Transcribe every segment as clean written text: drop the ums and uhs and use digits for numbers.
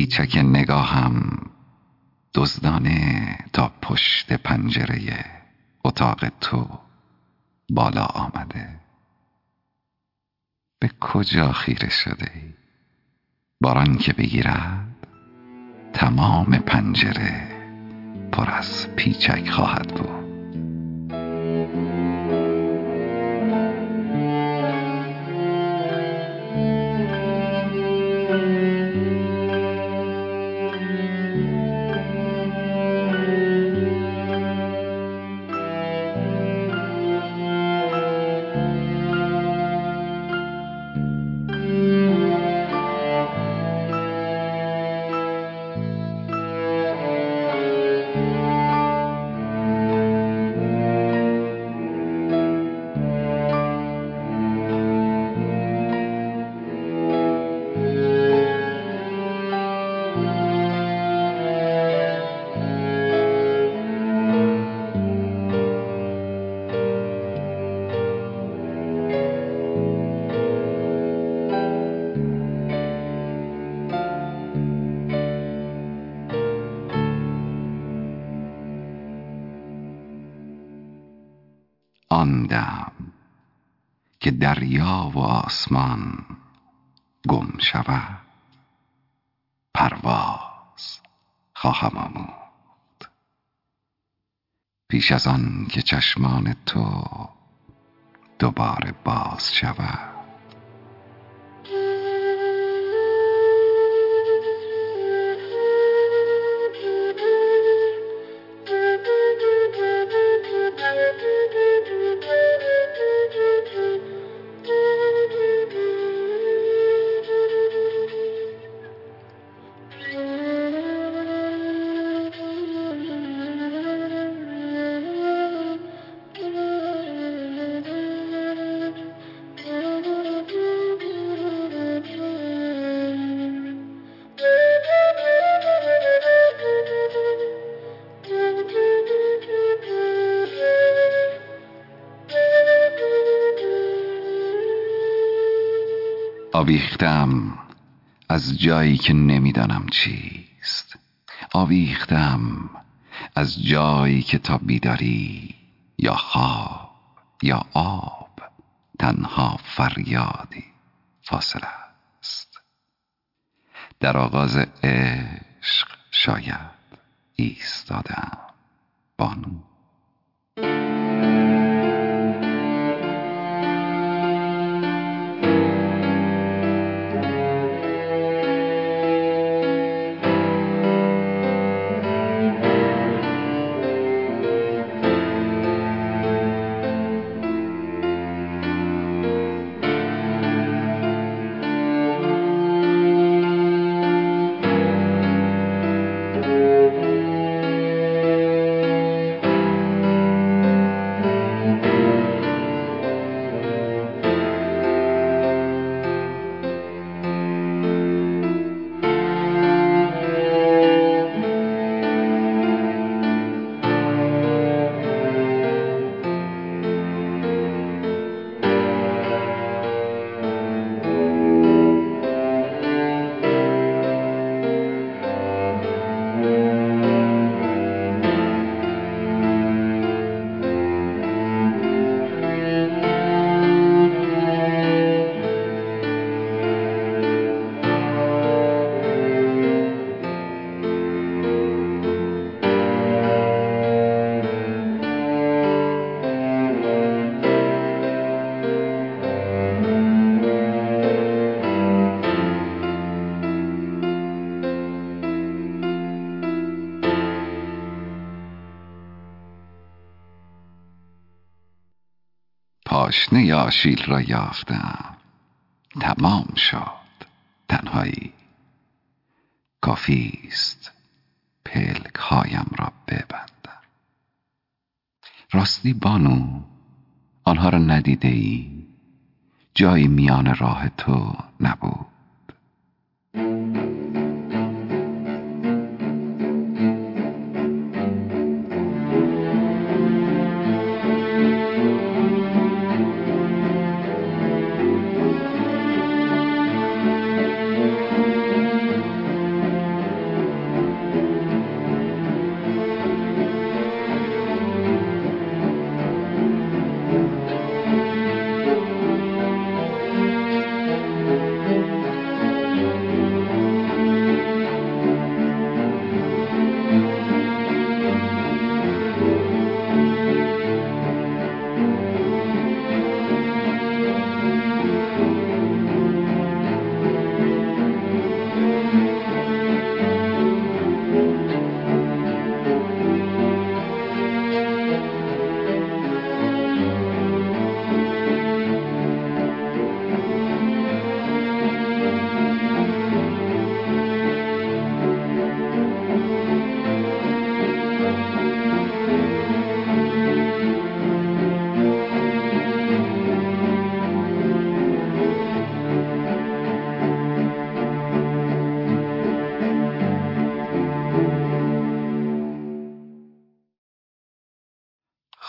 پیچک نگاهم دزدانه تا پشت پنجره اتاق تو بالا آمده. به کجا خیره شده ای؟ باران که بگیرد تمام پنجره پر از پیچک خواهد بود. آن دم که دریا و آسمان گم شود پرواز خواهم آموخت، پیش از آن که چشمان تو دوباره باز شود. آویختم از جایی که نمیدانم چیست، آویختم از جایی که تا بیداری یا خواب یا آب تنها فریادی فاصله است. در آغاز عشق شاید ایستادم بانو. پاشنه آشیل را یافتم، تمام شد تنهایی، کافیست پلک هایم را ببندم. راستی بانو، آنها را ندیده ای؟ جایی میان راه تو نبود؟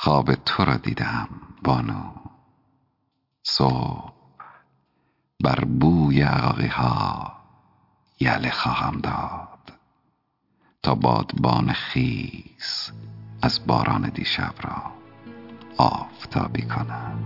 خواب تو را دیدم بانو. صبح بر بوی عقاقی ها یله خواهم داد تا بادبان خیس از باران دیشب را آفتابی کنم.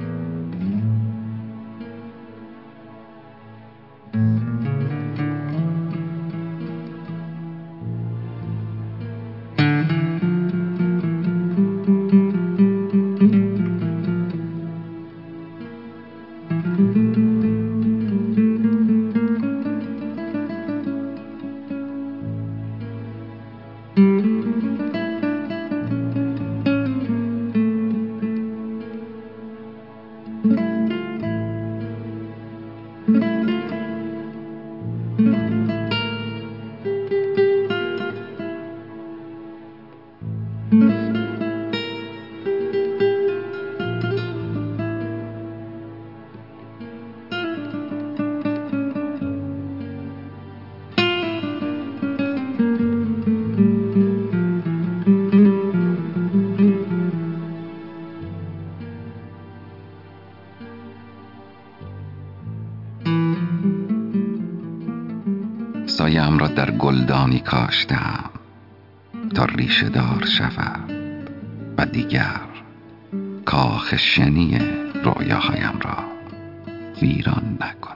سایه‌ام را در گلدانی کاشتم تا ریشه دار شود و دیگر کاخ شنی رویاهایم را ویران نکند.